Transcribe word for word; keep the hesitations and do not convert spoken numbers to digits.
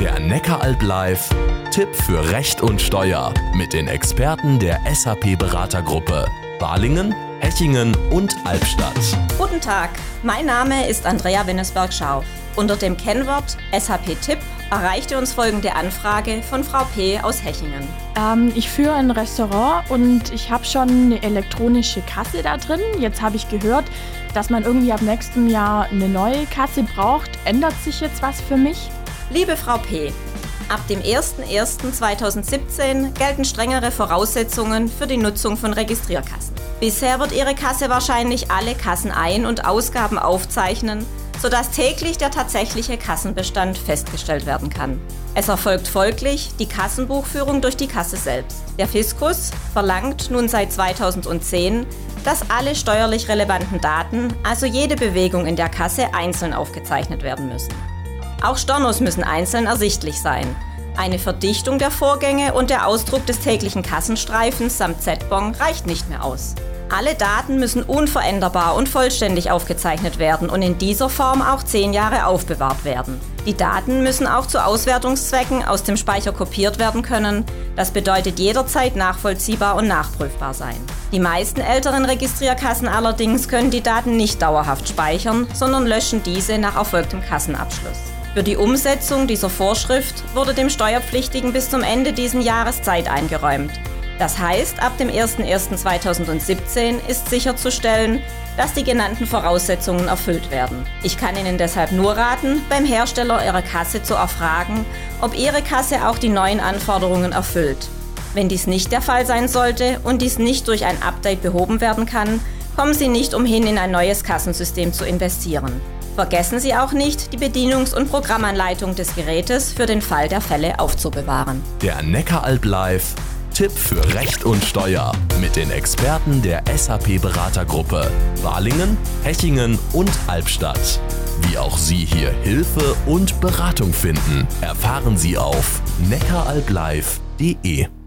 Der Neckaralb Live. Tipp für Recht und Steuer mit den Experten der S A P-Beratergruppe Balingen, Hechingen und Albstadt. Guten Tag, mein Name ist Andrea Winnesberg-Schau. Unter dem Kennwort S A P-Tipp erreichte uns folgende Anfrage von Frau P. aus Hechingen. Ähm, ich führe ein Restaurant und ich habe schon eine elektronische Kasse da drin. Jetzt habe ich gehört, dass man irgendwie ab nächstem Jahr eine neue Kasse braucht. Ändert sich jetzt was für mich? Liebe Frau P., ab dem ersten ersten zweitausendsiebzehn gelten strengere Voraussetzungen für die Nutzung von Registrierkassen. Bisher wird Ihre Kasse wahrscheinlich alle Kassenein- und Ausgaben aufzeichnen, sodass täglich der tatsächliche Kassenbestand festgestellt werden kann. Es erfolgt folglich die Kassenbuchführung durch die Kasse selbst. Der Fiskus verlangt nun seit zweitausendzehn, dass alle steuerlich relevanten Daten, also jede Bewegung in der Kasse, einzeln aufgezeichnet werden müssen. Auch Stornos müssen einzeln ersichtlich sein. Eine Verdichtung der Vorgänge und der Ausdruck des täglichen Kassenstreifens samt Z-Bon reicht nicht mehr aus. Alle Daten müssen unveränderbar und vollständig aufgezeichnet werden und in dieser Form auch zehn Jahre aufbewahrt werden. Die Daten müssen auch zu Auswertungszwecken aus dem Speicher kopiert werden können. Das bedeutet jederzeit nachvollziehbar und nachprüfbar sein. Die meisten älteren Registrierkassen allerdings können die Daten nicht dauerhaft speichern, sondern löschen diese nach erfolgtem Kassenabschluss. Für die Umsetzung dieser Vorschrift wurde dem Steuerpflichtigen bis zum Ende dieses Jahres Zeit eingeräumt. Das heißt, ab dem ersten ersten zweitausendsiebzehn ist sicherzustellen, dass die genannten Voraussetzungen erfüllt werden. Ich kann Ihnen deshalb nur raten, beim Hersteller Ihrer Kasse zu erfragen, ob Ihre Kasse auch die neuen Anforderungen erfüllt. Wenn dies nicht der Fall sein sollte und dies nicht durch ein Update behoben werden kann, kommen Sie nicht umhin, in ein neues Kassensystem zu investieren. Vergessen Sie auch nicht, die Bedienungs- und Programmanleitung des Gerätes für den Fall der Fälle aufzubewahren. Der Neckaralb Live. Tipp für Recht und Steuer mit den Experten der S A P-Beratergruppe Balingen, Hechingen und Albstadt. Wie auch Sie hier Hilfe und Beratung finden, erfahren Sie auf neckaralblive punkt de.